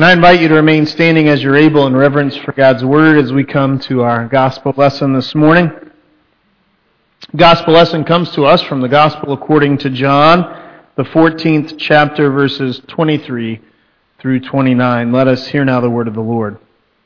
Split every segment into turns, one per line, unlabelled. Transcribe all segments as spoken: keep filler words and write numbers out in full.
And I invite you to remain standing as you're able in reverence for God's Word as we come to our gospel lesson this morning. Gospel lesson comes to us from the Gospel according to John, the fourteenth chapter, verses twenty-three through twenty-nine. Let us hear now the word of the Lord.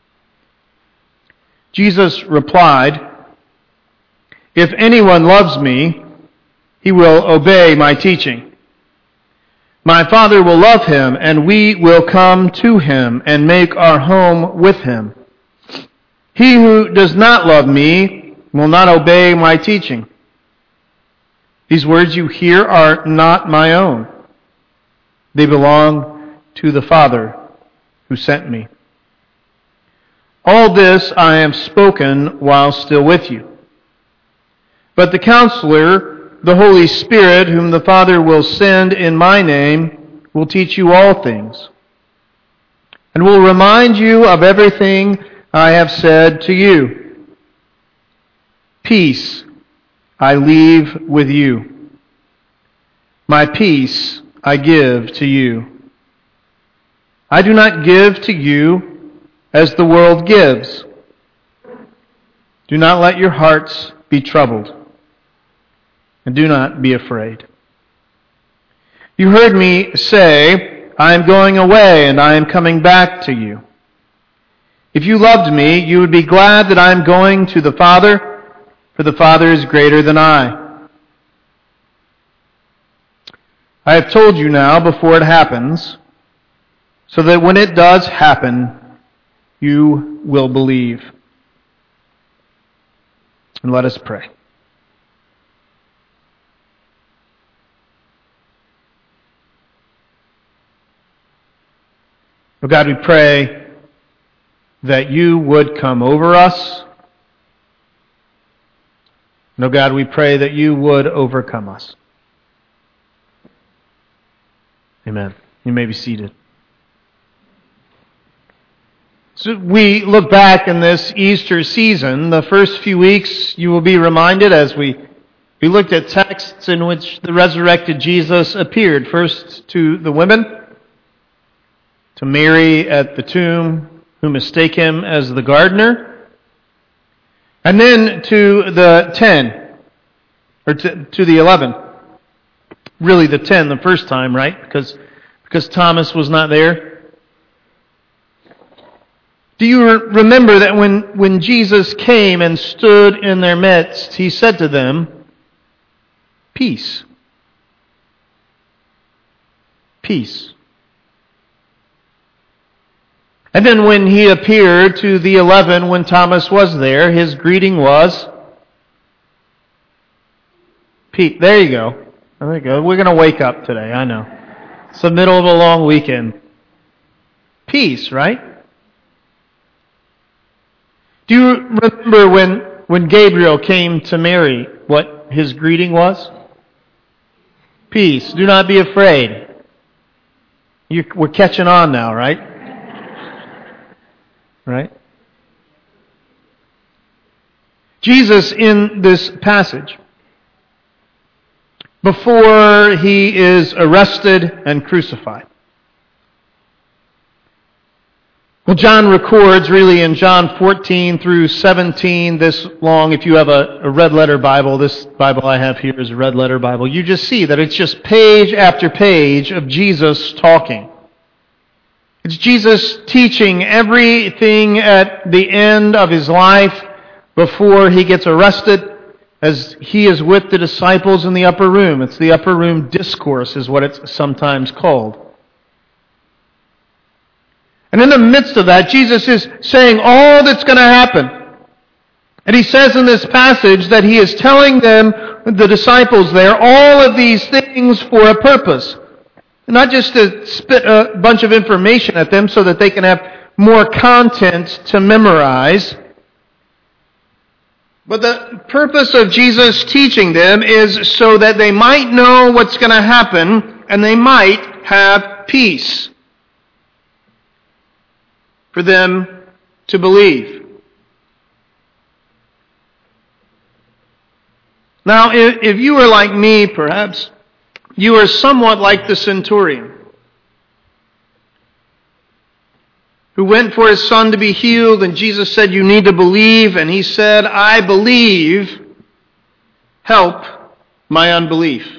Jesus replied, "If anyone loves me, he will obey my teaching. My Father will love him, and we will come to him and make our home with him. He who does not love me will not obey my teaching. These words you hear are not my own. They belong to the Father who sent me. All this I have spoken while still with you. But the Counselor, the Holy Spirit, whom the Father will send in my name, will teach you all things, and will remind you of everything I have said to you. Peace I leave with you. My peace I give to you. I do not give to you as the world gives. Do not let your hearts be troubled, and do not be afraid. You heard me say, I am going away and I am coming back to you. If you loved me, you would be glad that I am going to the Father, for the Father is greater than I. I have told you now before it happens, so that when it does happen, you will believe." And let us pray. Oh God, we pray that you would come over us. No, God, we pray that you would overcome us. Amen. You may be seated. So we look back in this Easter season. The first few weeks you will be reminded as we, we looked at texts in which the resurrected Jesus appeared. First to the women, to Mary at the tomb, who mistake him as the gardener, and then to the ten, or to, to the eleven. Really the ten the first time, right? Because, because Thomas was not there. Do you re- remember that when, when Jesus came and stood in their midst, he said to them, "Peace. Peace." And then when he appeared to the eleven, when Thomas was there, his greeting was, "Peace." There you go. There you go. We're going to wake up today, I know. It's the middle of a long weekend. Peace, right? Do you remember when, when Gabriel came to Mary, what his greeting was? "Peace. Do not be afraid." You're, we're catching on now, right? Right? Jesus in this passage, before he is arrested and crucified. Well, John records really in John fourteen through seventeen, this long. If you have a, a red letter Bible, this Bible I have here is a red letter Bible. You just see that it's just page after page of Jesus talking. It's Jesus teaching everything at the end of his life before he gets arrested, as he is with the disciples in the upper room. It's the upper room discourse is what it's sometimes called. And in the midst of that, Jesus is saying all that's going to happen. And he says in this passage that he is telling them, the disciples there, all of these things for a purpose. Not just to spit a bunch of information at them so that they can have more content to memorize. But the purpose of Jesus teaching them is so that they might know what's going to happen and they might have peace for them to believe. Now, if, if you are like me, perhaps, you are somewhat like the centurion. who went for his son to be healed, and Jesus said, "You need to believe," and he said, "I believe, help my unbelief."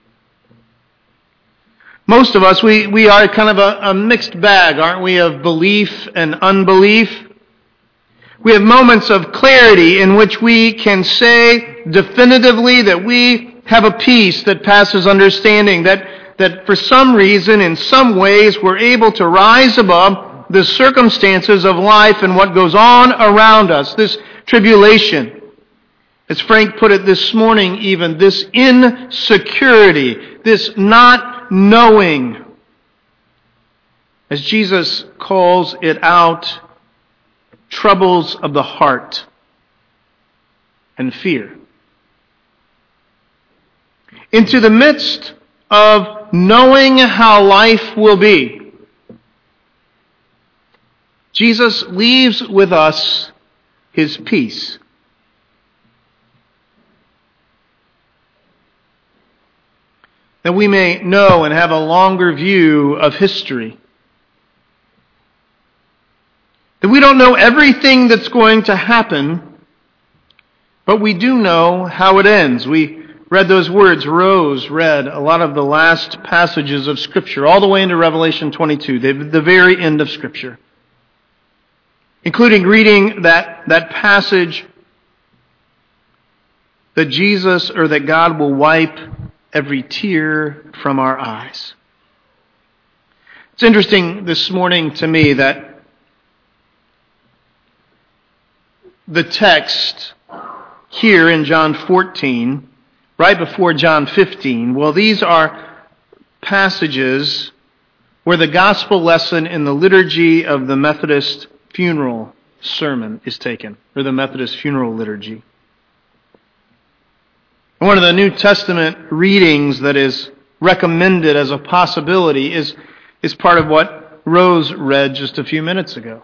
Most of us, we, we are kind of a, a mixed bag, aren't we, of belief and unbelief. We have moments of clarity in which we can say definitively that we have a peace that passes understanding, that, that for some reason, in some ways, we're able to rise above the circumstances of life and what goes on around us, this tribulation. As Frank put it this morning even, this insecurity, this not knowing. As Jesus calls it out, troubles of the heart and fear. Into the midst of knowing how life will be, Jesus leaves with us his peace. That we may know and have a longer view of history. That we don't know everything that's going to happen, but we do know how it ends. We read those words. Rose read a lot of the last passages of Scripture, all the way into Revelation twenty-two, the, the very end of Scripture. Including reading that, that passage that Jesus, or that God will wipe every tear from our eyes. It's interesting this morning to me that the text here in John fourteen, right before John fifteen, well, these are passages where the gospel lesson in the liturgy of the Methodist funeral sermon is taken, or the Methodist funeral liturgy. One of the New Testament readings that is recommended as a possibility is, is part of what Rose read just a few minutes ago.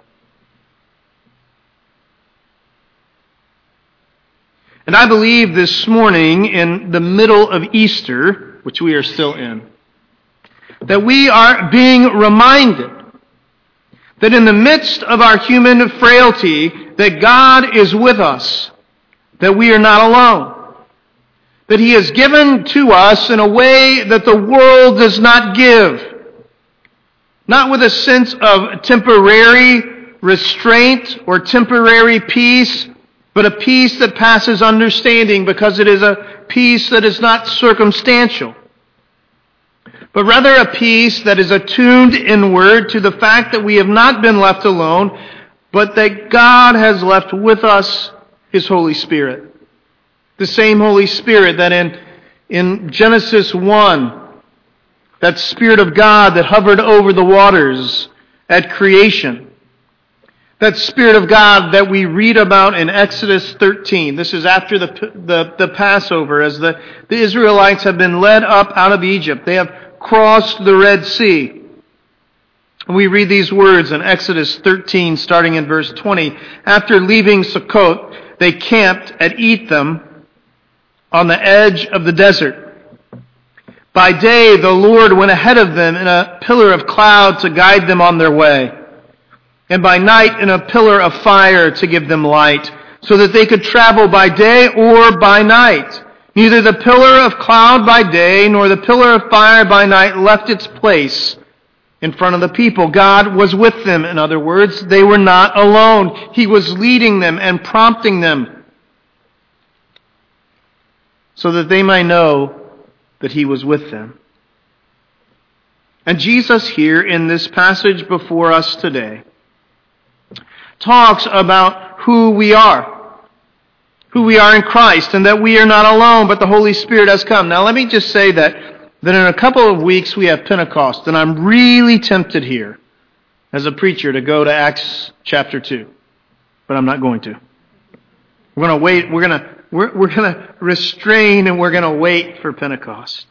And I believe this morning, in the middle of Easter, which we are still in, that we are being reminded that in the midst of our human frailty, that God is with us, that we are not alone, that He has given to us in a way that the world does not give, not with a sense of temporary restraint or temporary peace, but a peace that passes understanding, because it is a peace that is not circumstantial, but rather a peace that is attuned inward to the fact that we have not been left alone, but that God has left with us His Holy Spirit. The same Holy Spirit that in, in Genesis one, that Spirit of God that hovered over the waters at creation. That Spirit of God that we read about in Exodus thirteen. This is after the, the, the Passover, as the, the Israelites have been led up out of Egypt. They have crossed the Red Sea. We read these words in Exodus thirteen, starting in verse twenty. After leaving Sukkot, they camped at Etham on the edge of the desert. By day, the Lord went ahead of them in a pillar of cloud to guide them on their way, and by night in a pillar of fire to give them light, so that they could travel by day or by night. Neither the pillar of cloud by day nor the pillar of fire by night left its place in front of the people. God was with them, in other words. They were not alone. He was leading them and prompting them so that they might know that He was with them. And Jesus here in this passage before us today talks about who we are. Who we are in Christ, and that we are not alone, but the Holy Spirit has come. Now let me just say that, that in a couple of weeks we have Pentecost, and I'm really tempted here as a preacher to go to Acts chapter two. But I'm not going to. We're going to wait, we're going to we're, we're going to restrain, and we're going to wait for Pentecost.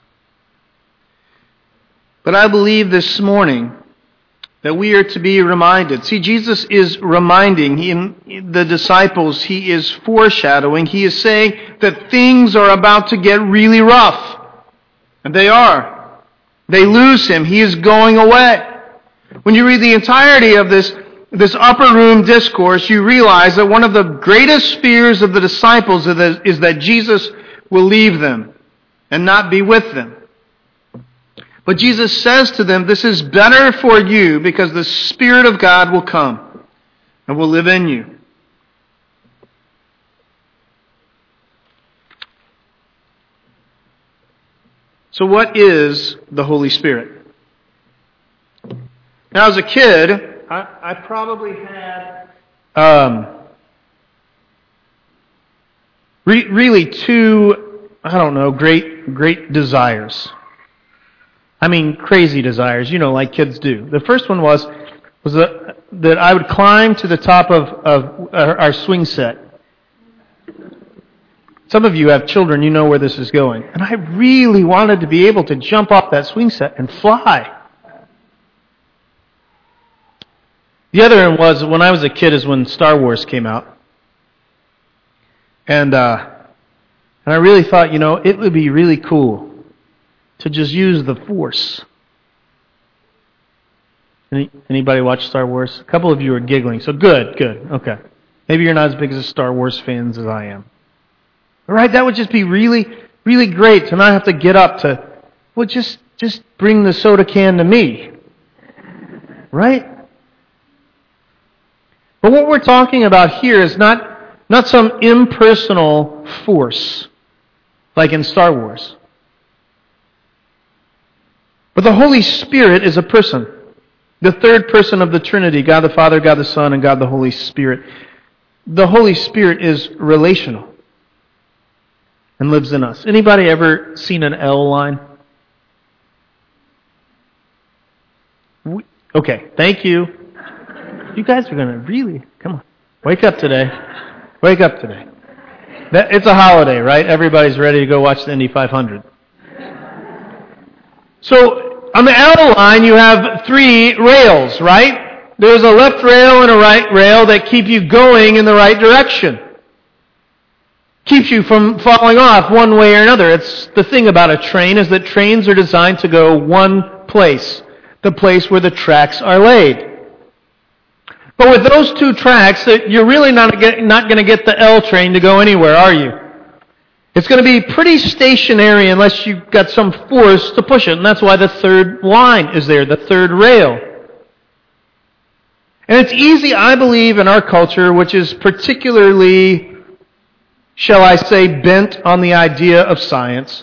But I believe this morning that we are to be reminded. See, Jesus is reminding in the disciples, He is foreshadowing, He is saying that things are about to get really rough. And they are. They lose Him. He is going away. When you read the entirety of this, this upper room discourse, you realize that one of the greatest fears of the disciples is that, is that Jesus will leave them and not be with them. But Jesus says to them, this is better for you because the Spirit of God will come and will live in you. So what is the Holy Spirit? Now, as a kid, I, I probably had um, re- really two, I don't know, great, great desires. I mean, crazy desires, you know, like kids do. The first one was was that, that I would climb to the top of, of our, our swing set. Some of you have children, you know where this is going. And I really wanted to be able to jump off that swing set and fly. The other one was, when I was a kid, is when Star Wars came out. And, uh, and I really thought, you know, it would be really cool to just use the Force. Any, anybody watch Star Wars? A couple of you are giggling, so good, good, okay. Maybe you're not as big as Star Wars fans as I am. All right, that would just be really, really great to not have to get up to, well, just, just bring the soda can to me. Right? But what we're talking about here is not, not some impersonal force, like in Star Wars. But the Holy Spirit is a person. The third person of the Trinity, God the Father, God the Son, and God the Holy Spirit. The Holy Spirit is relational and lives in us. Anybody ever seen an L line? We, okay, thank you. You guys are going to really, come on, wake up today. Wake up today. That, it's a holiday, right? Everybody's ready to go watch the Indy five hundred. So, on the L line, you have three rails, right? There's a left rail and a right rail that keep you going in the right direction. Keeps you from falling off one way or another. It's the thing about a train is that trains are designed to go one place, the place where the tracks are laid. But with those two tracks, you're really not not going to get the L train to go anywhere, are you? It's going to be pretty stationary unless you've got some force to push it, and that's why the third line is there, the third rail. And it's easy, I believe, in our culture, which is particularly, shall I say, bent on the idea of science.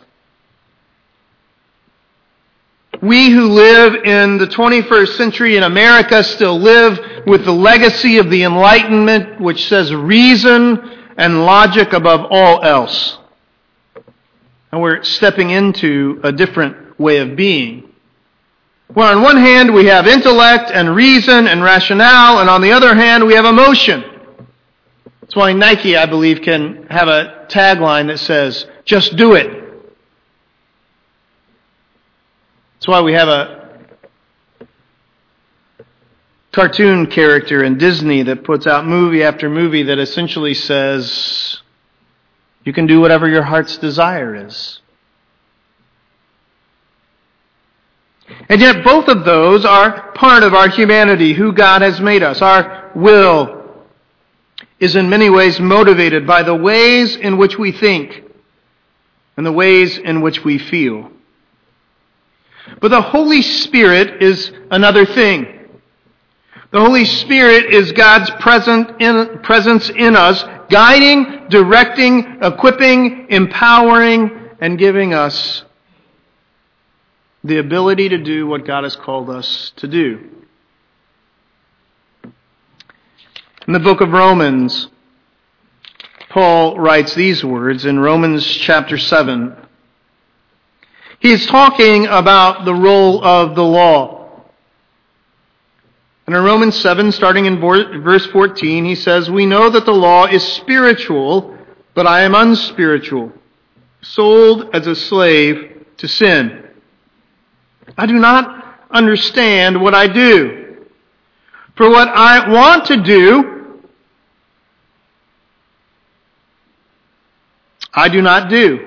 We who live in the twenty-first century in America still live with the legacy of the Enlightenment, which says reason and logic above all else. And we're stepping into a different way of being. Well, on one hand, we have intellect and reason and rationale, and on the other hand, we have emotion. That's why Nike, I believe, can have a tagline that says, just do it. That's why we have a cartoon character in Disney that puts out movie after movie that essentially says, you can do whatever your heart's desire is. And yet both of those are part of our humanity, who God has made us. Our will is in many ways motivated by the ways in which we think and the ways in which we feel. But the Holy Spirit is another thing. The Holy Spirit is God's present in, presence in us, guiding, directing, equipping, empowering, and giving us the ability to do what God has called us to do. In the book of Romans, Paul writes these words in Romans chapter seven. He is talking about the role of the law. And in Romans seven, starting in verse fourteen, he says, we know that the law is spiritual, but I am unspiritual, sold as a slave to sin. I do not understand what I do. For what I want to do, I do not do.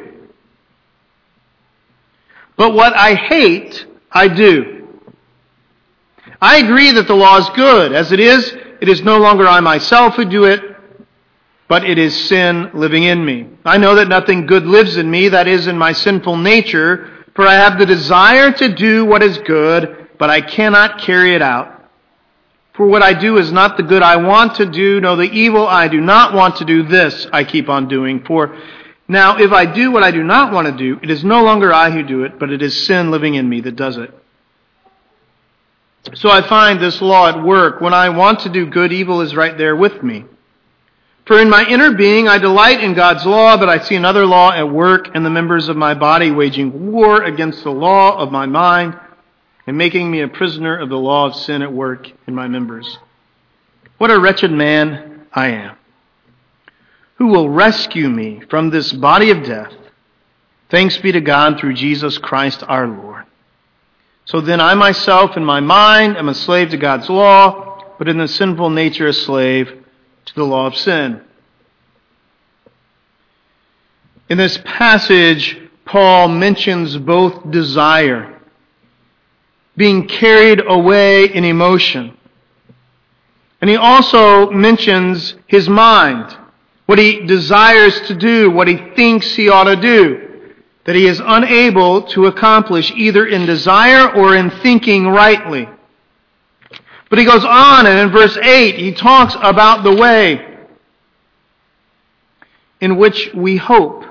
But what I hate, I do. I agree that the law is good, as it is it is no longer I myself who do it, but it is sin living in me. I know that nothing good lives in me, that is, in my sinful nature, for I have the desire to do what is good, but I cannot carry it out. For what I do is not the good I want to do, no, the evil I do not want to do, this I keep on doing. For now, if I do what I do not want to do, it is no longer I who do it, but it is sin living in me that does it. So I find this law at work. When I want to do good, evil is right there with me. For in my inner being I delight in God's law, but I see another law at work in the members of my body, waging war against the law of my mind, and making me a prisoner of the law of sin at work in my members. What a wretched man I am! Who will rescue me from this body of death? Thanks be to God through Jesus Christ our Lord. So then I myself in my mind am a slave to God's law, but in the sinful nature a slave to the law of sin. In this passage, Paul mentions both desire, being carried away in emotion. And he also mentions his mind, what he desires to do, what he thinks he ought to do, that he is unable to accomplish either in desire or in thinking rightly. But he goes on, and in verse eight, he talks about the way in which we hope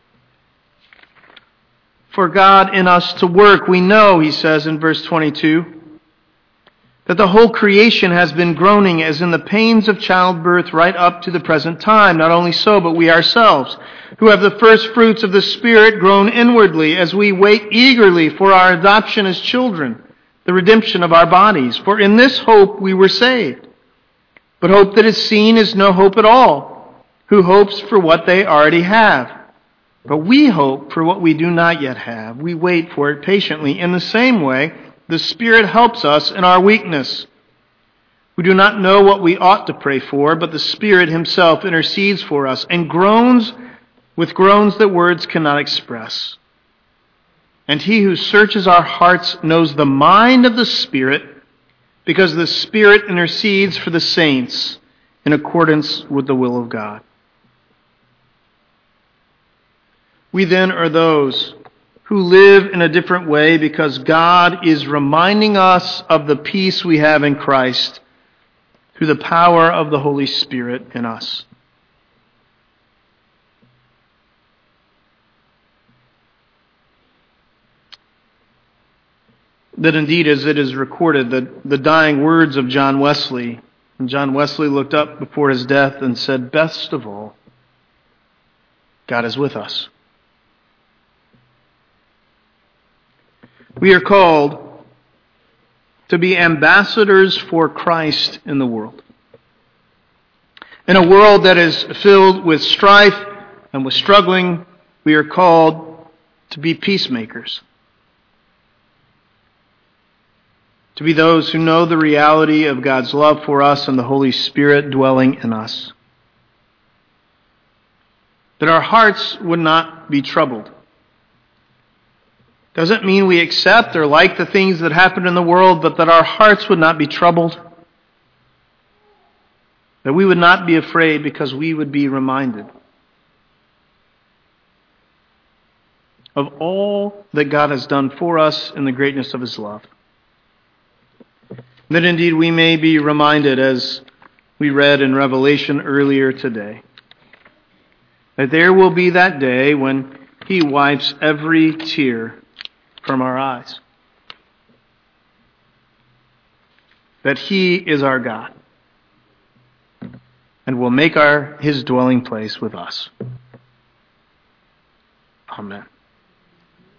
for God in us to work. We know, he says in verse twenty-two, that the whole creation has been groaning as in the pains of childbirth right up to the present time. Not only so, but we ourselves, who have the first fruits of the Spirit, groan inwardly as we wait eagerly for our adoption as children, the redemption of our bodies. For in this hope we were saved. But hope that is seen is no hope at all. Who hopes for what they already have? But we hope for what we do not yet have. We wait for it patiently. In the same way, the Spirit helps us in our weakness. We do not know what we ought to pray for, but the Spirit himself intercedes for us and groans with groans that words cannot express. And he who searches our hearts knows the mind of the Spirit, because the Spirit intercedes for the saints in accordance with the will of God. We then are those who live in a different way because God is reminding us of the peace we have in Christ through the power of the Holy Spirit in us. That indeed, as it is recorded, that the dying words of John Wesley, and John Wesley looked up before his death and said, "Best of all, God is with us." We are called to be ambassadors for Christ in the world. In a world that is filled with strife and with struggling, we are called to be peacemakers. To be those who know the reality of God's love for us and the Holy Spirit dwelling in us. That our hearts would not be troubled. Doesn't mean we accept or like the things that happen in the world, but that our hearts would not be troubled. That we would not be afraid because we would be reminded of all that God has done for us in the greatness of his love. That indeed we may be reminded, as we read in Revelation earlier today, that there will be that day when he wipes every tear from our eyes. That he is our God and will make our his dwelling place with us. Amen.